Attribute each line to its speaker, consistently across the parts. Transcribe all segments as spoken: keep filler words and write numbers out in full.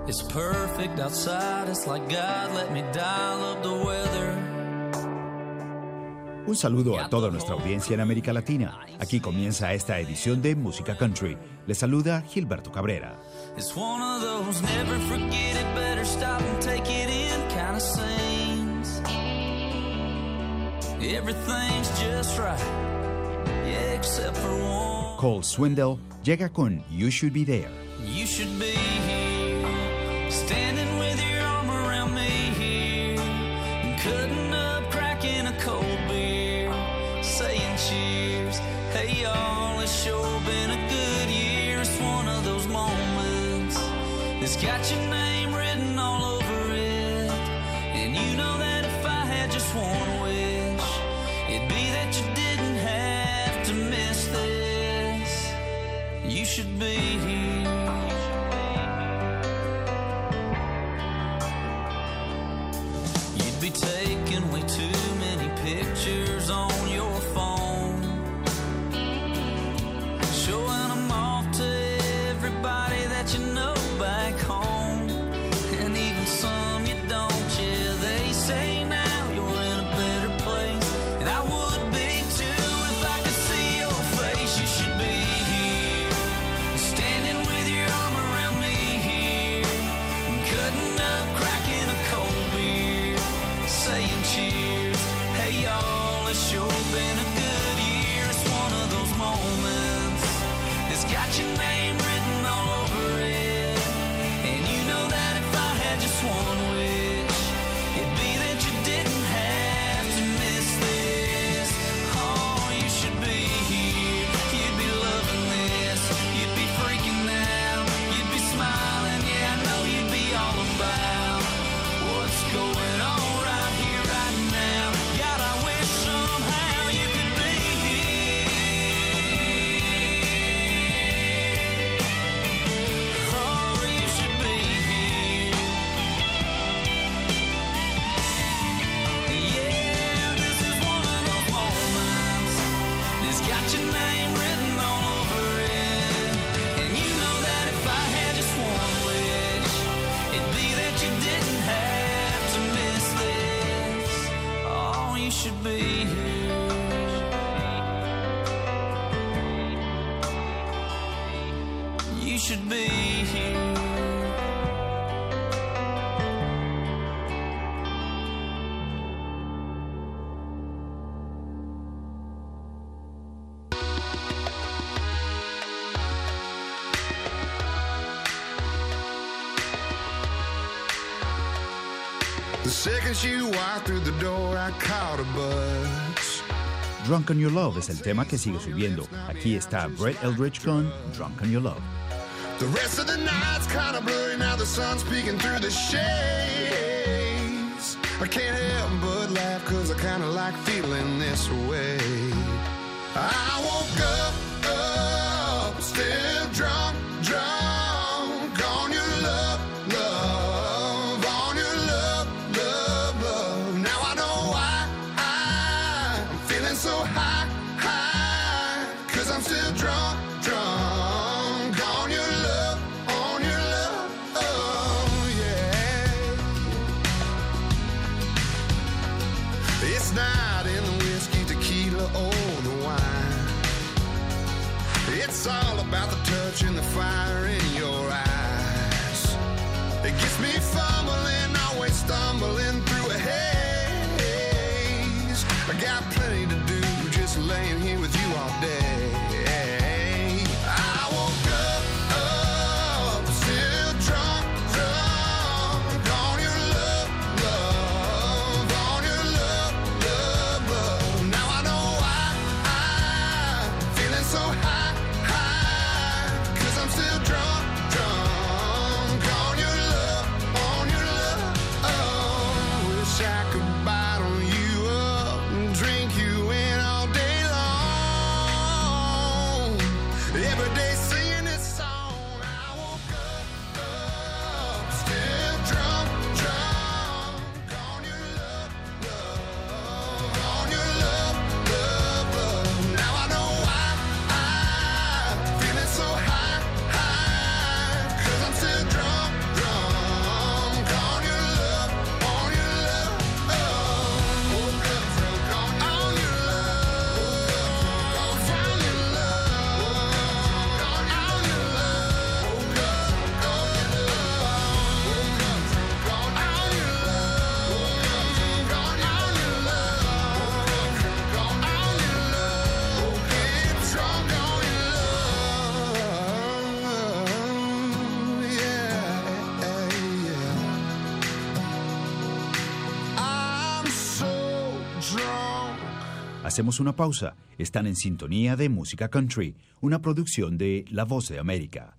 Speaker 1: It's perfect outside, it's like God let me dial up the weather.
Speaker 2: Un saludo a toda nuestra audiencia en América Latina. Aquí comienza esta edición de Música Country. Les saluda Gilberto Cabrera.
Speaker 1: It's one of those never forget it, better stop and take it in kind of scenes. Everything's just right, yeah, except for one.
Speaker 2: Cole Swindell llega con You Should Be There.
Speaker 1: You should be here, standing with your arm around me here, cutting up, cracking a cold beer, saying cheers. Hey y'all, it's sure been a good year. It's one of those moments that's got your name written all over it. And you know that if I had just one wish, it'd be that you didn't have to miss this. You should be here. You'd be taking way too many pictures on your phone, showing them off to everybody that you know back home, and even some you don't. Yeah, they say now you're in a better place, and I would be too if I could see your face. You should be here, standing with your arm around me here, cutting up, cracking a cold beer, saying cheers. Hey y'all, it's sure been a good year. It's one of those moments that's got your name written all over it. And you know that if I had just one wish, it'd be that you didn't have to miss this. Oh, you should be here, you'd be loving this, you'd be freaking out, you'd be smiling, yeah, I know you'd be all about what's going on right here, right now. God, I wish somehow you could be here. Oh, you should be here. Yeah, this is one of those moments that's got your name written all over it. And you know that if I had just one wish, it'd be that you didn't have to miss this. Oh, you should be here. You should be here.
Speaker 3: The second she walked through the door, I caught a buzz.
Speaker 2: Drunk on Your Love es el tema que sigue subiendo. Aquí está Brett Eldridge con Drunk on Your Love.
Speaker 3: The rest of the night's kinda blurry, now the sun's peeking through the shades. I can't help but laugh, cause I kinda like feeling this way. I woke up, up, still drunk, drunk on your love, love, on your love, love, love. Now I know why I'm feeling so high, high, cause I'm still drunk, drunk on your love, on your love, oh yeah. It's not in the whiskey, tequila, or the wine. It's all about the touch and the fire in your eyes. It gets me fumbling, always stumbling through a haze. I got plenty to do, just laying here with you all day. I woke up, up, still drunk, drunk on your love, love, on your love, love, love. Now I know why I'm feeling so high, high, cause I'm still drunk, drunk on your love, on your love. Oh, wish I could bottle you up and drink you in
Speaker 2: Hacemos una pausa. Están en sintonía de Música Country, una producción de La Voz de América.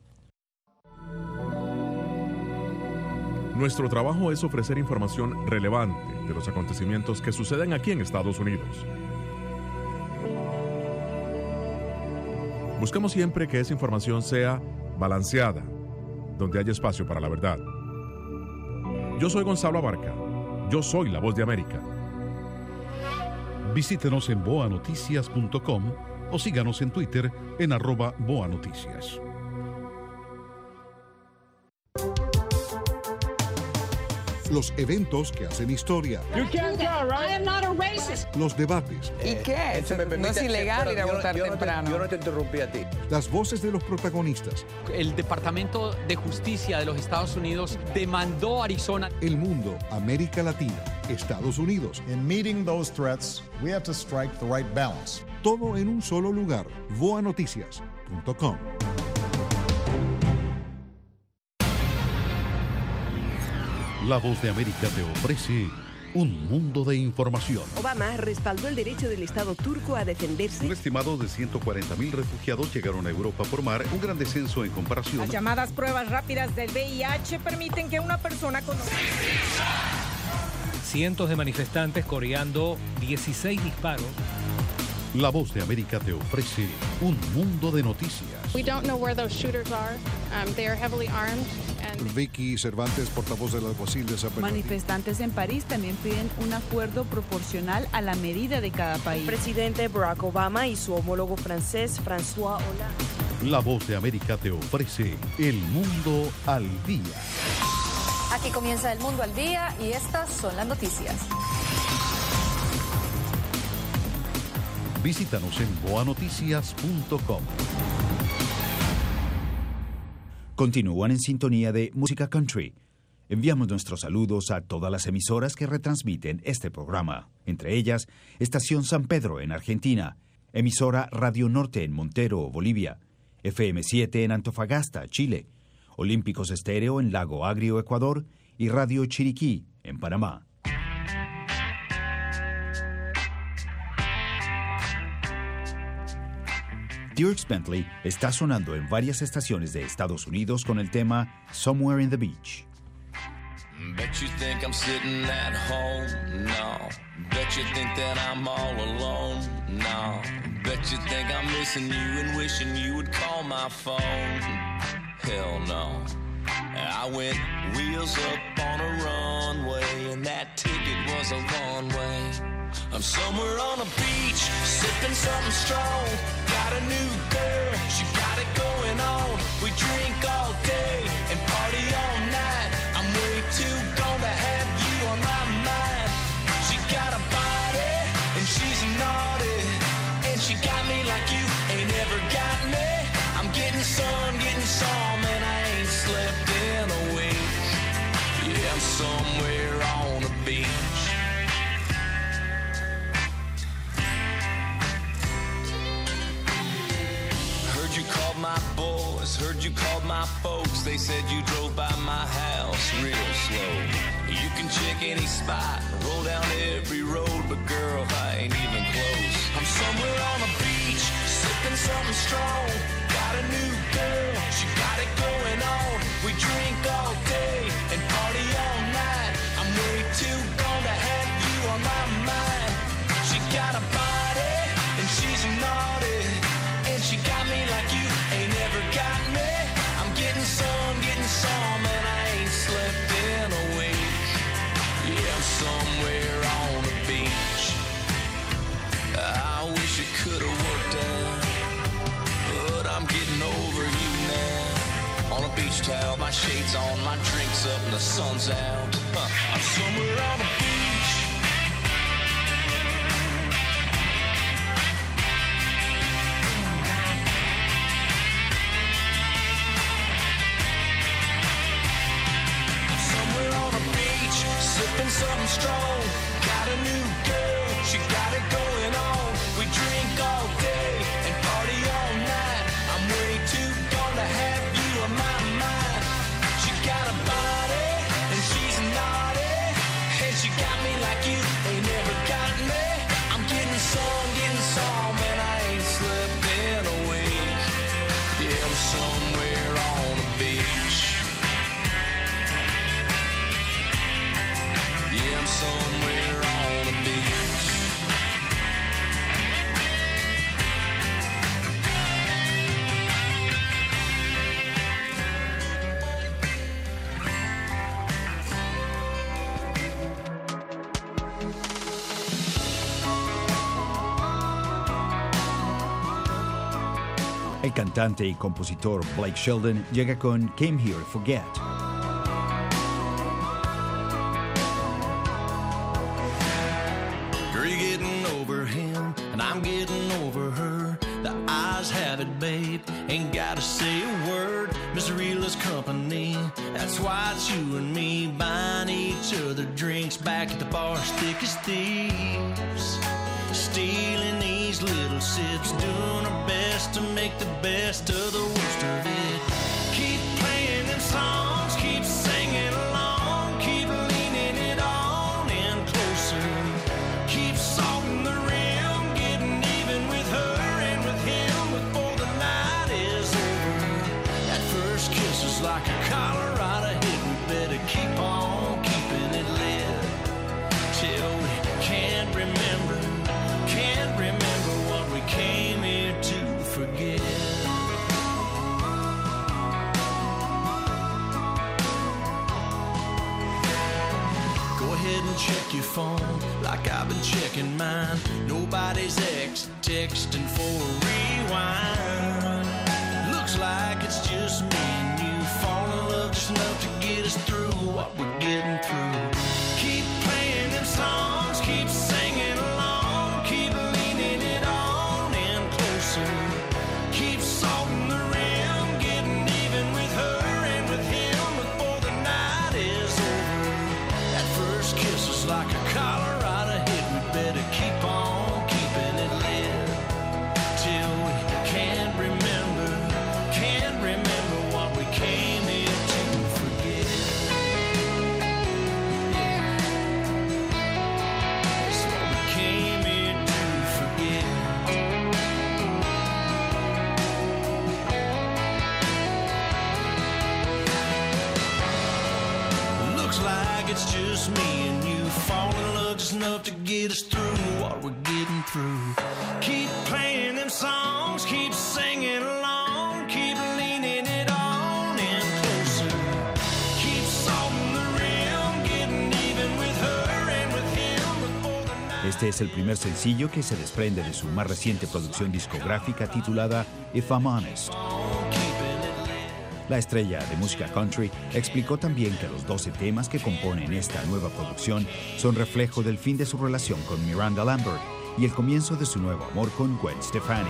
Speaker 4: Nuestro trabajo es ofrecer información relevante de los acontecimientos que suceden aquí en Estados Unidos. Buscamos siempre que esa información sea balanceada, donde haya espacio para la verdad. Yo soy Gonzalo Abarca. Yo soy La Voz de América.
Speaker 5: Visítenos en boa noticias punto com o síganos en Twitter en arroba boanoticias. Los eventos que hacen historia.
Speaker 6: You can't go, right? I am not a racist.
Speaker 5: Los debates.
Speaker 7: ¿Y qué?
Speaker 8: Eh, me
Speaker 7: no es ilegal ir a votar
Speaker 8: yo no
Speaker 7: temprano.
Speaker 8: Te, yo no te interrumpí a ti.
Speaker 5: Las voces de los protagonistas.
Speaker 9: El Departamento de Justicia de los Estados Unidos demandó a Arizona.
Speaker 5: El mundo, América Latina, Estados Unidos.
Speaker 10: In meeting those threats, we have to strike the right balance.
Speaker 5: Todo en un solo lugar. boa noticias punto com. La Voz de América te ofrece un mundo de información.
Speaker 11: Obama respaldó el derecho del Estado turco a defenderse.
Speaker 5: Un estimado de ciento cuarenta mil refugiados llegaron a Europa por mar, un gran descenso en comparación.
Speaker 12: Las llamadas pruebas rápidas del V I H permiten que una persona conozca.
Speaker 13: Cientos de manifestantes coreando dieciséis disparos.
Speaker 5: La Voz de América te ofrece un mundo de noticias.
Speaker 14: We don't know where those shooters are. Um, they are heavily armed. And...
Speaker 10: Vicky Cervantes, portavoz del alguacil de San Bernardino.
Speaker 15: Manifestantes en París también piden un acuerdo proporcional a la medida de cada país.
Speaker 11: El presidente Barack Obama y su homólogo francés François Hollande.
Speaker 5: La Voz de América te ofrece El Mundo al Día.
Speaker 16: Aquí comienza El Mundo al Día y estas son las noticias.
Speaker 5: Visítanos en boa noticias punto com.
Speaker 2: Continúan en sintonía de Música Country. Enviamos nuestros saludos a todas las emisoras que retransmiten este programa, entre ellas Estación San Pedro en Argentina, emisora Radio Norte en Montero, Bolivia, F M siete en Antofagasta, Chile, Olímpicos Estéreo en Lago Agrio, Ecuador, y Radio Chiriquí en Panamá. Dierks Bentley está sonando en varias estaciones de Estados Unidos con el tema Somewhere in the Beach.
Speaker 1: Bet you think I'm sitting at home? No. Bet you think that I'm all alone? No. Bet you think I'm missing you and wishing you would call my phone? Hell no. I went wheels up on a runway and that ticket was a one way. I'm somewhere on a beach, sipping something strong. Got a new girl, she got it going on. We drink all day and party all night. I'm way too gone to have you on my mind. She got a body and she's naughty, and she got me like you ain't ever got me. I'm getting some, getting some, and I ain't slept in a week. Yeah, I'm somewhere on a beach. My boys, heard you called my folks. They said you drove by my house real slow. You can check any spot, roll down every road, but girl, I ain't even close. I'm somewhere on a beach, sipping something strong. Got a new girl, she got it going on. We drink all day and party all night. I'm way too gone to have you on my mind. She got a body and she's naughty, and she got me like you ain't never got me. I'm getting some, getting some, and I ain't slept in a week. Yeah, I'm somewhere on the beach. I wish it could've worked out, but I'm getting over you now. On a beach towel, my shades on, my drinks up, and the sun's out. Huh. I'm somewhere on the beach. Something strong, got a new girl, she got it going on. We drink all day and party all night. I'm way too gone to have you on my mind. She got a body and she's naughty, and she got me like you ain't never got me. I'm getting so
Speaker 2: El cantante y compositor Blake Shelton llega con Came Here to Forget.
Speaker 1: Girl, you're getting over him, and I'm getting over her. The eyes have it, babe. Ain't gotta say a word. Misery loves company. That's why it's you and me buying each other drinks back at the bar, thick as thieves. Stealing these little sips, doing our best to make the best of the worst of it. Keep playing them songs, keep singing along, keep leaning it on in closer. Keep salting the rim, getting even with her and with him before the night is over. That first kiss is like a Colorado hit. We better keep on keeping it lit till we can't remember, can't remember what we came here to forget. Go ahead and check your phone like I've been checking mine. Nobody's ex texting for a rewind. Looks like it's just me and you fall in love just enough to get us through what we're getting through. Keep playing them songs, keep singing along, keep leaning it on in closer. Keep salting the rim, getting even with her and with him before the night is over. That first kiss is like a Colorado hit. We better keep on keeping it lit till we can't remember, can't remember what we came here to forget. It's what we came here to forget. Looks like it's just me and you fall in love just enough to get us through what we're getting through. Keep playing them songs, keep singing along, keep leaning it on in closer. Keep salting the rim, getting even with her and with him before the night.
Speaker 2: Este es el primer sencillo que se desprende de su más reciente producción discográfica titulada If I'm Honest. La estrella de música country explicó también que los doce temas que componen esta nueva producción son reflejo del fin de su relación con Miranda Lambert y el comienzo de su nuevo amor con Gwen Stefani.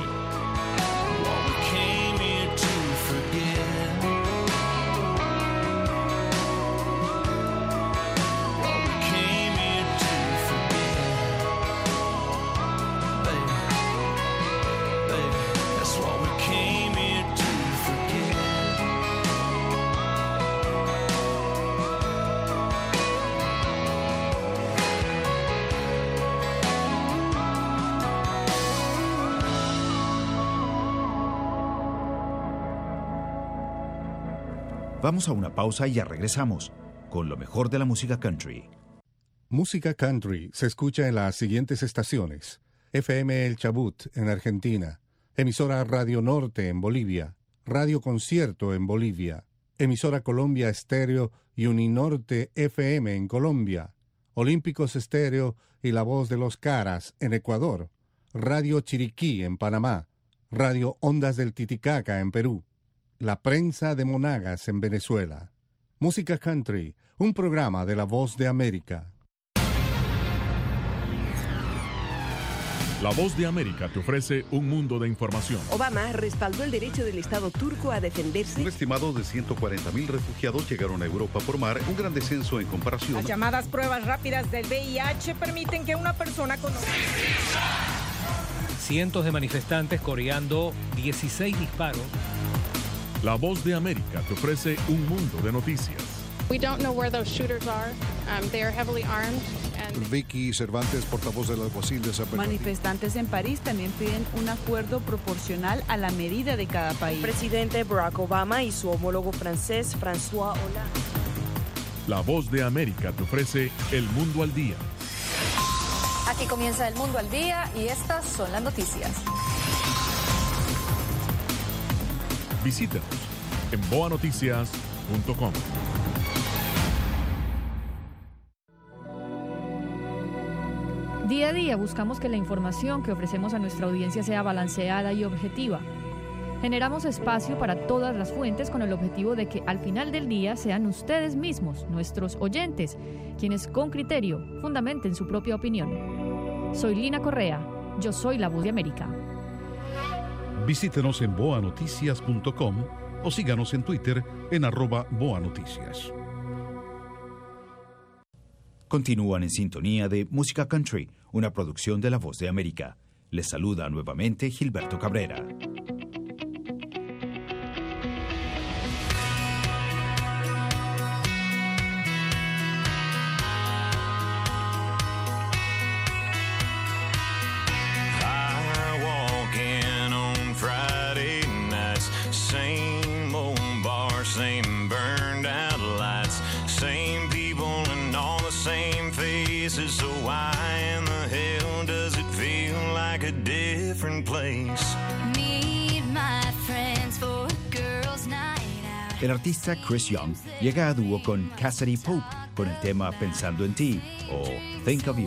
Speaker 2: Vamos a una pausa y ya regresamos con lo mejor de la música country.
Speaker 7: Música country se escucha en las siguientes estaciones: F M El Chubut en Argentina, emisora Radio Norte en Bolivia, Radio Concierto en Bolivia, emisora Colombia Estéreo y Uninorte F M en Colombia, Olímpicos Estéreo y La Voz de los Caras en Ecuador, Radio Chiriquí en Panamá, Radio Ondas del Titicaca en Perú, La Prensa de Monagas en Venezuela. Música Country, un programa de La Voz de América.
Speaker 4: La Voz de América te ofrece un mundo de información.
Speaker 11: Obama respaldó el derecho del Estado turco a defenderse.
Speaker 5: Un estimado de ciento cuarenta mil refugiados llegaron a Europa por mar, un gran descenso en comparación.
Speaker 12: Las llamadas pruebas rápidas del V I H permiten que una persona con...
Speaker 13: Cientos de manifestantes coreando dieciséis disparos.
Speaker 4: La Voz de América te ofrece un mundo de noticias.
Speaker 14: We don't know where those shooters are. Um, they are heavily armed. And...
Speaker 10: Vicky Cervantes, portavoz del alguacil de Zapato.
Speaker 15: Manifestantes en París también piden un acuerdo proporcional a la medida de cada país.
Speaker 11: El presidente Barack Obama y su homólogo francés François Hollande.
Speaker 4: La Voz de América te ofrece El Mundo al Día.
Speaker 16: Aquí comienza El Mundo al Día y estas son las noticias.
Speaker 4: Visítanos en boa noticias punto com.
Speaker 8: Día a día buscamos que la información que ofrecemos a nuestra audiencia sea balanceada y objetiva. Generamos espacio para todas las fuentes con el objetivo de que al final del día sean ustedes mismos, nuestros oyentes, quienes con criterio fundamenten su propia opinión. Soy Lina Correa, yo soy la voz de América.
Speaker 5: Visítenos en boa noticias punto com o síganos en Twitter en arroba boanoticias.
Speaker 2: Continúan en sintonía de Música Country, una producción de La Voz de América. Les saluda nuevamente Gilberto Cabrera.
Speaker 17: So why in the hell does it feel like a different place? Meet my friends for girls' night out.
Speaker 2: El artista Chris Young llega a dúo con Cassidy Pope con el tema Pensando en ti o Think of You.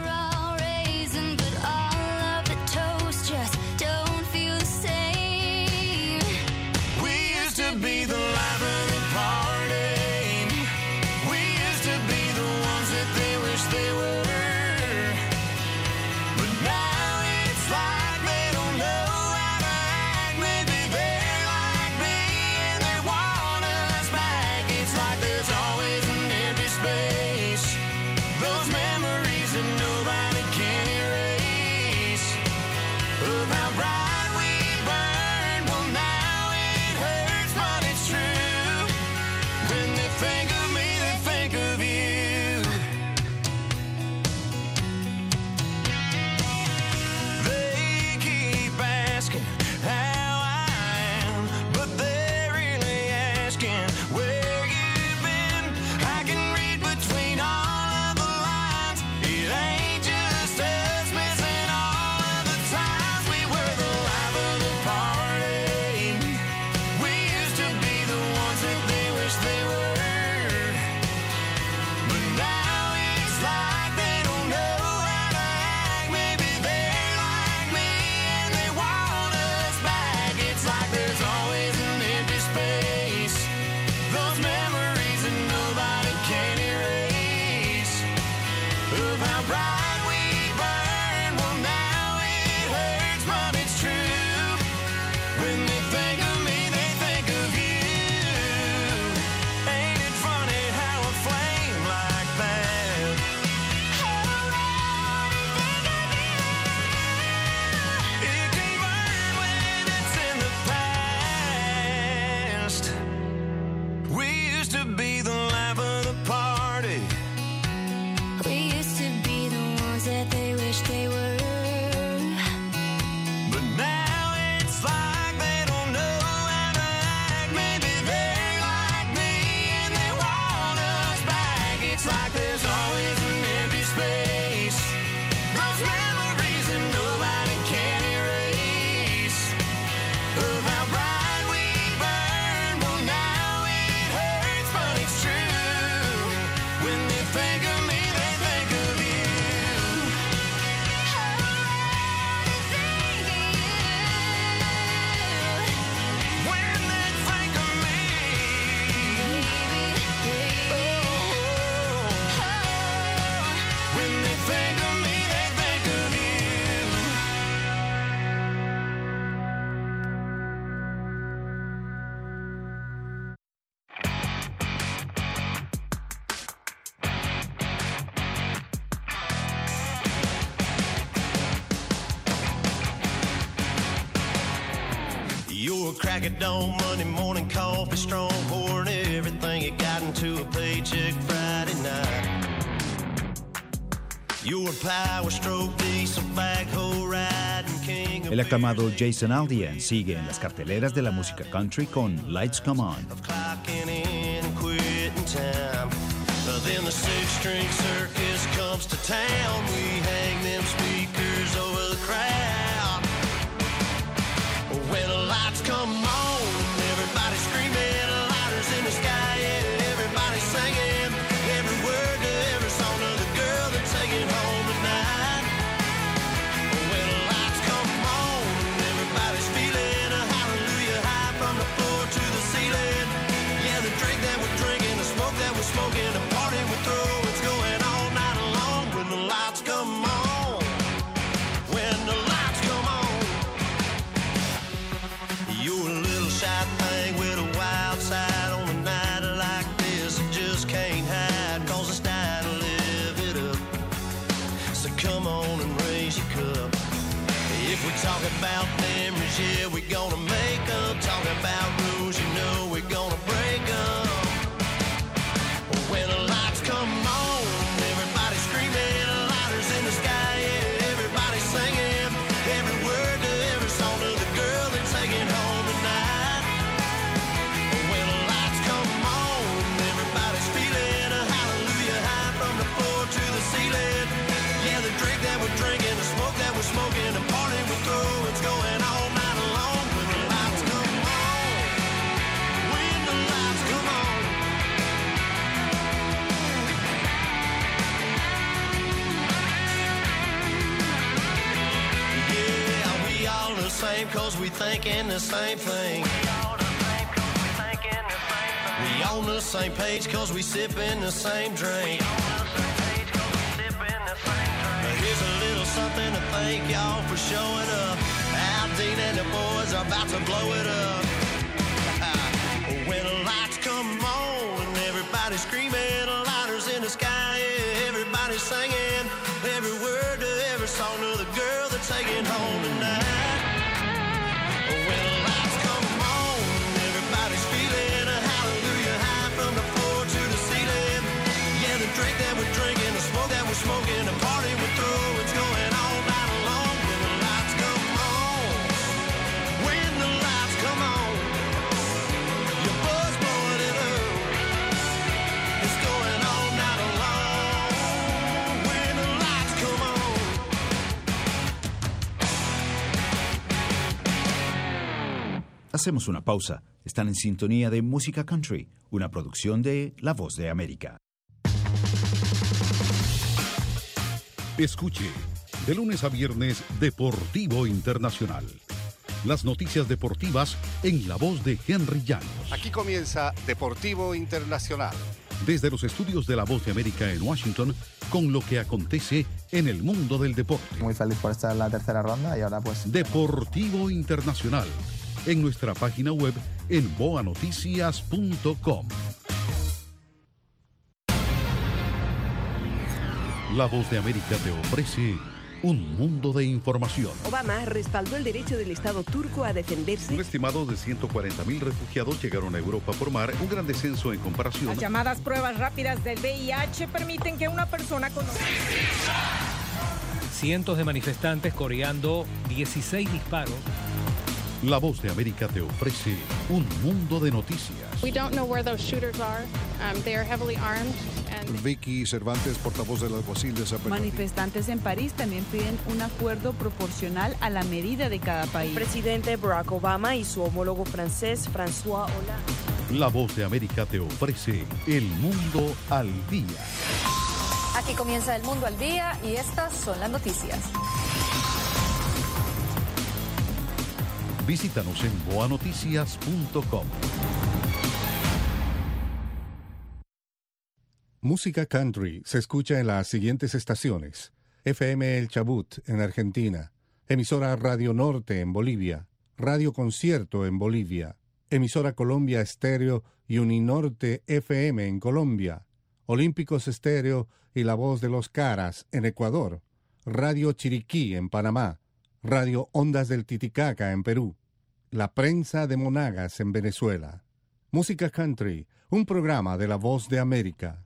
Speaker 17: You're a crack at dawn, Monday morning coffee, strong pouring everything you got into a paycheck Friday night. You're a power stroke, diesel backhoe riding king.
Speaker 2: El aclamado Jason Aldean sigue en las carteleras de la música country con Lights Come On.
Speaker 17: Then the six-string circus comes to town. We hang them speakers over the crowd. When the lights come on, everybody screaming, lighters in the sky, yeah, everybody singing every word to every song of the girl they're taking home tonight. When the lights come on, everybody's feeling a hallelujah. same cause we thinking the same thing. We on the same page cause we sipping the same drink. But here's a little something to thank y'all for showing up. Al Dean and the boys are about to blow it up. When the lights come on and everybody's screaming, lighters in the sky, yeah, everybody's singing every word to every song of the girl they're taking home tonight. When the lights come on and everybody's feeling a hallelujah high from the floor to the ceiling. Yeah, the drink that we're drinking, the smoke that we're smoking, the party we're through, it's going all night long. When the lights come on, when the lights come on, your buzz blowing it up, it's going all night long. When the lights come on.
Speaker 2: Hacemos una pausa. Están en sintonía de Música Country, una producción de La Voz de América.
Speaker 5: Escuche, de lunes a viernes, Deportivo Internacional. Las noticias deportivas en la voz de Henry Llanos.
Speaker 7: Aquí comienza Deportivo Internacional.
Speaker 5: Desde los estudios de La Voz de América en Washington, con lo que acontece en el mundo del deporte.
Speaker 18: Muy feliz por estar en la tercera ronda y ahora pues...
Speaker 5: Deportivo Internacional, en nuestra página web en boa noticias punto com. La Voz de América te ofrece un mundo de información.
Speaker 11: Obama respaldó el derecho del Estado turco a defenderse.
Speaker 5: Un estimado de ciento cuarenta mil refugiados llegaron a Europa por mar, un gran descenso en comparación.
Speaker 12: Las llamadas pruebas rápidas del V I H permiten que una persona con...
Speaker 13: Cientos de manifestantes coreando dieciséis disparos.
Speaker 5: La Voz de América te ofrece un mundo de noticias.
Speaker 14: We don't know where those shooters are. Um, they are heavily armed. And...
Speaker 10: Vicky Cervantes, portavoz del alguacil de San Bernardino.
Speaker 15: Manifestantes en París también piden un acuerdo proporcional a la medida de cada país.
Speaker 11: El presidente Barack Obama y su homólogo francés François Hollande.
Speaker 5: La Voz de América te ofrece el mundo al día.
Speaker 16: Aquí comienza el mundo al día y estas son las noticias.
Speaker 5: Visítanos en boa noticias punto com.
Speaker 7: Música country se escucha en las siguientes estaciones: F M El Chubut en Argentina, emisora Radio Norte en Bolivia, Radio Concierto en Bolivia, emisora Colombia Estéreo y Uninorte F M en Colombia, Olímpicos Estéreo y La Voz de los Caras en Ecuador, Radio Chiriquí en Panamá, Radio Ondas del Titicaca en Perú, La Prensa de Monagas en Venezuela. Música Country, un programa de La Voz de América.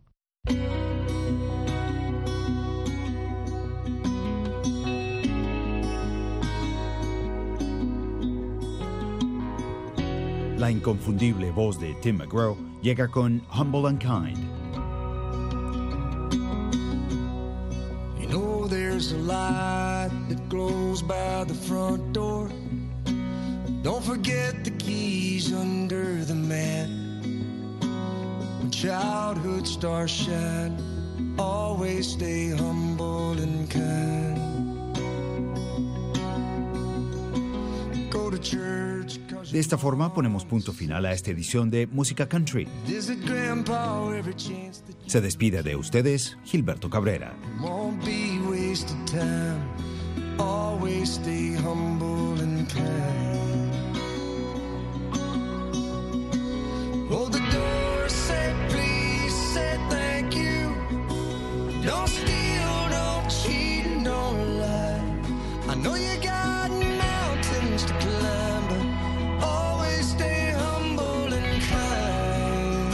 Speaker 2: La inconfundible voz de Tim McGraw llega con Humble and Kind.
Speaker 19: You know there's a light that glows by the front door. Don't forget the keys under the mat. When childhood stars shine, always stay humble and kind. Go to church.
Speaker 2: De esta forma ponemos punto final a esta edición de Música Country. Se despide de ustedes Gilberto Cabrera.
Speaker 19: Won't be wasted time. Always stay humble and kind. Oh, the door said please, said thank you. Don't steal, don't cheat, and don't lie. I know you got mountains to climb, but always stay humble and kind.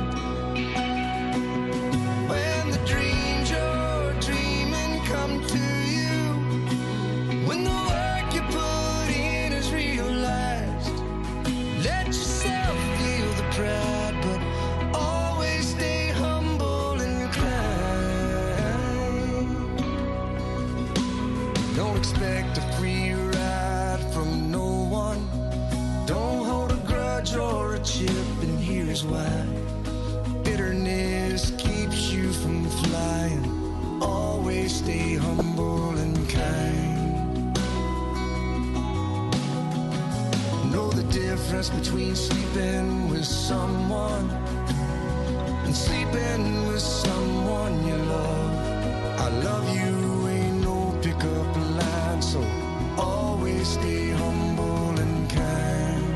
Speaker 19: When the dreams you're dreaming come to you, when the work you put in is realized, let yourself feel the pride, but always stay humble and kind. Don't expect a free ride from no one. Don't hold a grudge or a chip, and here's why. Bitterness keeps you from flying. Always stay humble and kind. difference between sleeping with someone and sleeping with someone you love. I love you ain't no pickup line, so always stay humble and kind.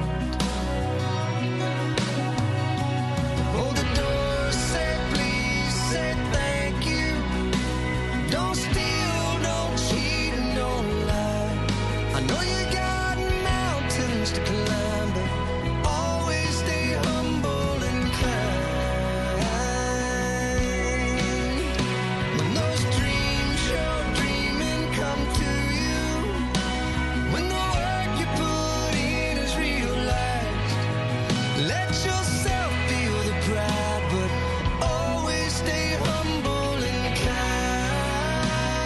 Speaker 19: Hold the door, say please, say thank you. Don't steal, don't cheat, and don't lie. I know you got mountains to climb, but always stay humble and kind. When those dreams you're dreaming come to you, when the work you put in is realized, let yourself feel the pride, but always stay humble and kind.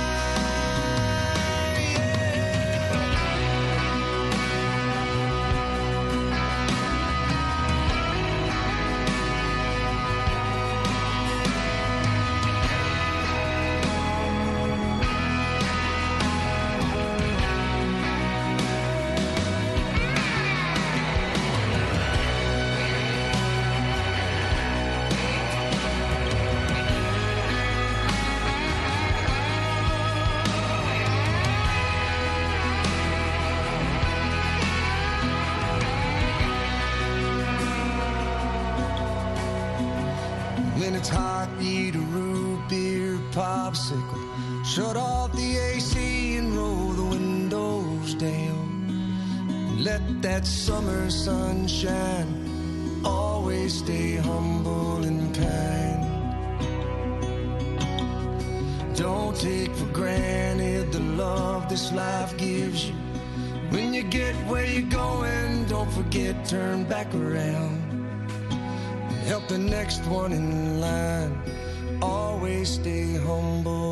Speaker 19: When it's hot, eat a root beer popsicle. Shut off the A C and roll the windows down. Let that summer sun shine. Always stay humble and kind. Don't take for granted the love this life gives you. When you get where you're going, don't forget, turn back around. Help the next one in line. Always stay humble